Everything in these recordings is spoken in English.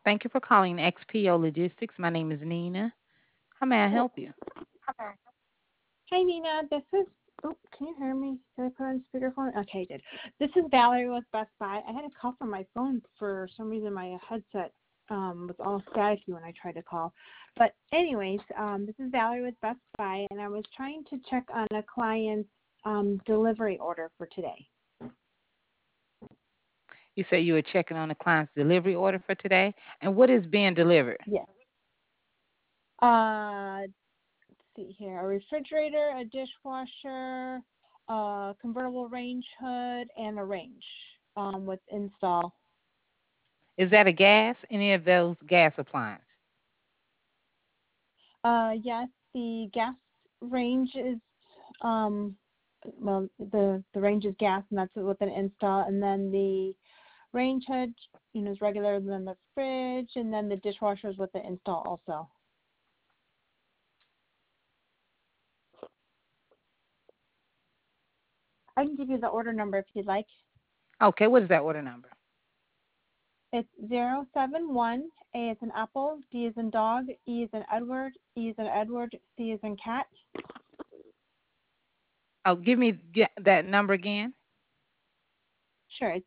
Thank you for calling XPO Logistics. My name is Nina. How may I help you? Hi, Nina. This is. Oh, can you hear me? Did I put on speakerphone? Okay, I did. This is Valerie with Best Buy. I had a call from my phone for some reason. My headset was all staticky when I tried to call. But anyways, this is Valerie with Best Buy, and I was trying to check on a client's delivery order for today. You said you were checking on the client's delivery order for today. And what is being delivered? Yes. Let's see here. A refrigerator, a dishwasher, a convertible range hood, and a range with install. Is that a gas? Any of those gas appliances? Yes, the gas range is the range is gas, and that's with an install, and then the range hood, is regular than the fridge, and then the dishwasher is with the install also. I can give you the order number if you'd like. Okay, what is that order number? It's 071. A is in apple, D is in dog, E is in Edward, E is in Edward, C is in cat. Oh, give me that number again. Sure, it's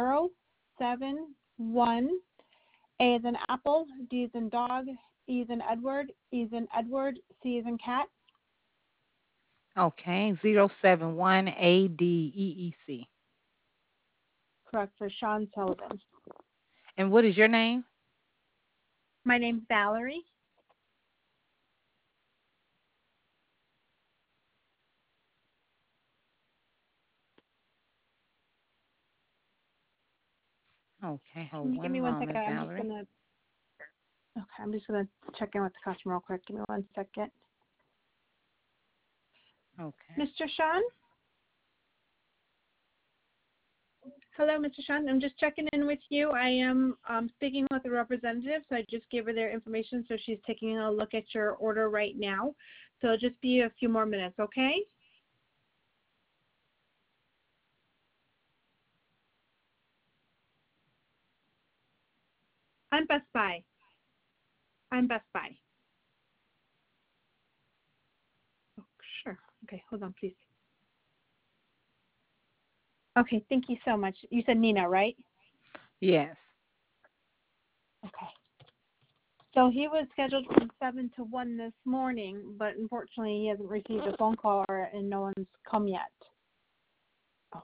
071. A is in apple, D is in dog, E is in Edward, E is in Edward, C is in cat. Okay, 071 ADEEC. Correct, for Sean Sullivan. And what is your name? My name's Valerie. Okay, Can hold you give one me one second? moment, Valerie. I'm just gonna check in with the customer real quick. Give me 1 second. Okay. Mr. Sean? Hello, Mr. Sean. I'm just checking in with you. I am speaking with a representative, so I just gave her their information, so she's taking a look at your order right now. So it'll just be a few more minutes, okay? I'm Best Buy. I'm Best Buy. Oh, sure. Okay, hold on, please. Okay, thank you so much. You said Nina, right? Yes. Okay. So he was scheduled from 7 to 1 this morning, but unfortunately he hasn't received a phone call and no one's come yet. Oh.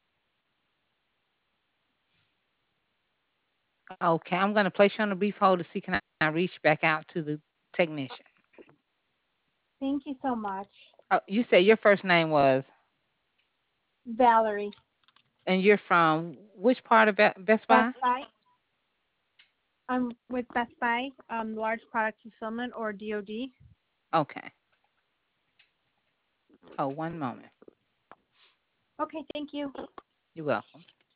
Okay, I'm going to place you on a brief hold to see can I reach back out to the technician. Thank you so much. Oh, you said your first name was? Valerie. And you're from which part of Best Buy? Best Buy. I'm with Best Buy, Large Product Fulfillment, or DOD. Okay. Oh, one moment. Okay, thank you. You're welcome.